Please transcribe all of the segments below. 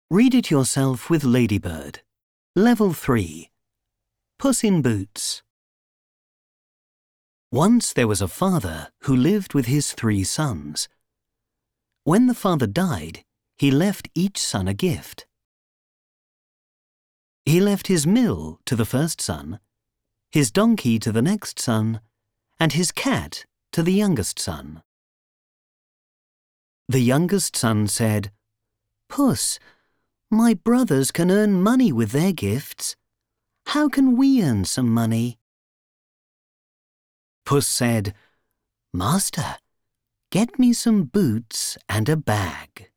Read it yourself with Ladybird. Level 3. Puss in Boots. Once there was a father who lived with his 3 sons. When the father died, he left each son a gift. He left his mill to the first son, his donkey to the next son, and his cat to the youngest son. The youngest son said, "Puss, my brothers can earn money with their gifts. How can we earn some money?" Puss said, "Master, get me some boots and a bag."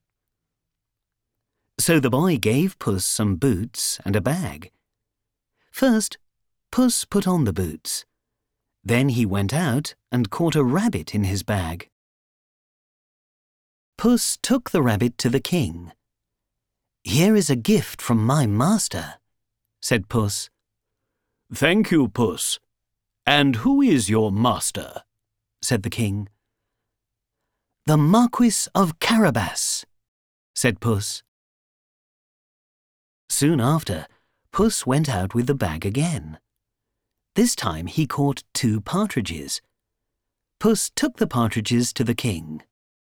So the boy gave Puss some boots and a bag. First, Puss put on the boots. Then he went out and caught a rabbit in his bag. Puss took the rabbit to the king. "Here is a gift from my master," said Puss. "Thank you, Puss. And who is your master?" said the king. "The Marquis of Carabas," said Puss. Soon after, Puss went out with the bag again. This time he caught 2 partridges. Puss took the partridges to the king.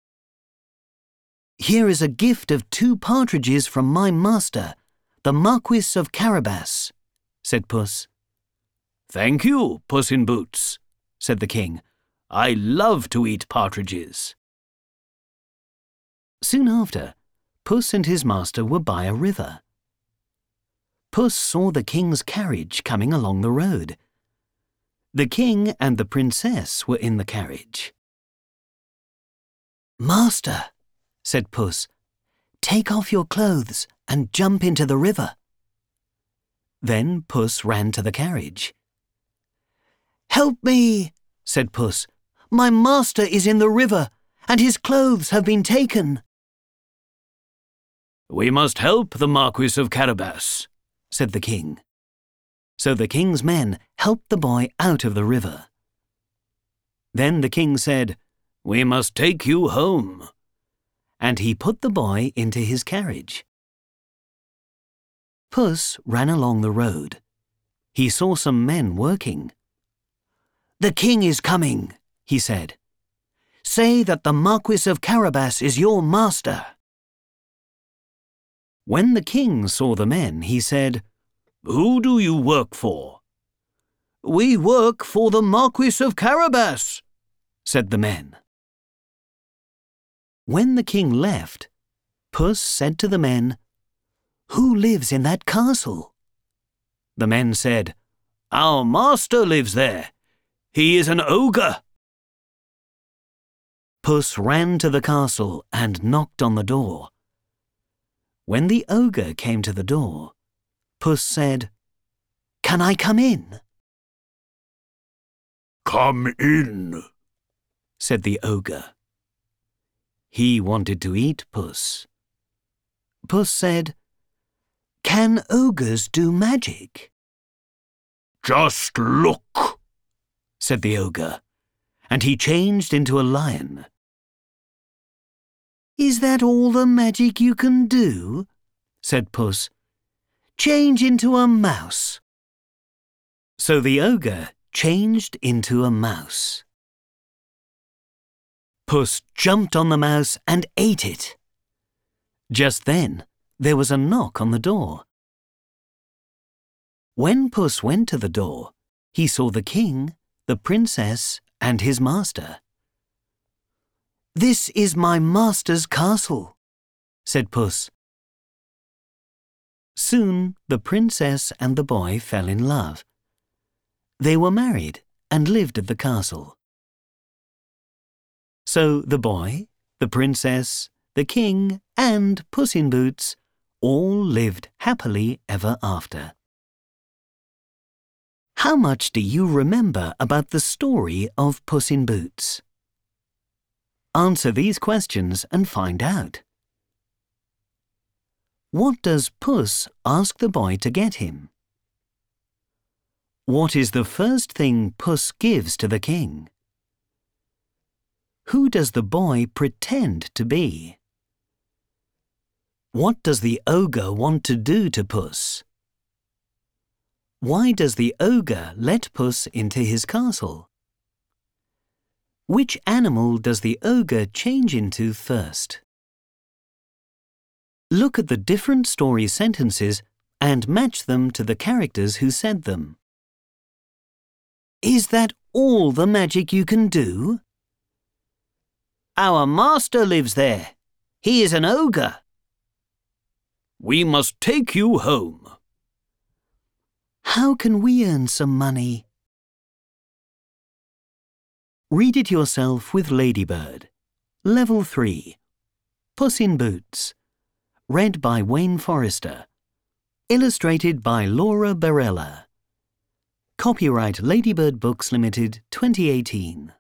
"Here is a gift of 2 partridges from my master, the Marquis of Carabas," said Puss. "Thank you, Puss in Boots," said the king. "I love to eat partridges." Soon after, Puss and his master were by a river. Puss saw the king's carriage coming along the road. The king and the princess were in the carriage. "Master," said Puss, "take off your clothes and jump into the river." Then Puss ran to the carriage. "Help me," said Puss. "My master is in the river, and his clothes have been taken." "We must help the Marquis of Carabas," said the king. So the king's men helped the boy out of the river. Then the king said, "We must take you home." And he put the boy into his carriage. Puss ran along the road. He saw some men working. "The king is coming," he said. "Say that the Marquis of Carabas is your master." When the king saw the men, he said, "Who do you work for?" "We work for the Marquis of Carabas," said the men. When the king left, Puss said to the men, "Who lives in that castle?" The men said, "Our master lives there. He is an ogre." Puss ran to the castle and knocked on the door. When the ogre came to the door, Puss said, "Can I come in?" "Come in," said the ogre. He wanted to eat Puss. Puss said, "Can ogres do magic?" "Just look," said the ogre, and he changed into a lion. "Is that all the magic you can do?" said Puss. "Change into a mouse." So the ogre changed into a mouse. Puss jumped on the mouse and ate it. Just then, there was a knock on the door. When Puss went to the door, he saw the king, the princess, and his master. "This is my master's castle," said Puss. Soon the princess and the boy fell in love. They were married and lived at the castle. So the boy, the princess, the king, and Puss in Boots all lived happily ever after. How much do you remember about the story of Puss in Boots? Answer these questions and find out. What does Puss ask the boy to get him? What is the first thing Puss gives to the king? Who does the boy pretend to be? What does the ogre want to do to Puss? Why does the ogre let Puss into his castle? Which animal does the ogre change into first? Look at the different story sentences and match them to the characters who said them. Is that all the magic you can do? Our master lives there. He is an ogre. We must take you home. How can we earn some money? Read it yourself with Ladybird. Level 3. Puss in Boots. Read by Wayne Forrester. Illustrated by Laura Barella. Copyright Ladybird Books Limited 2018.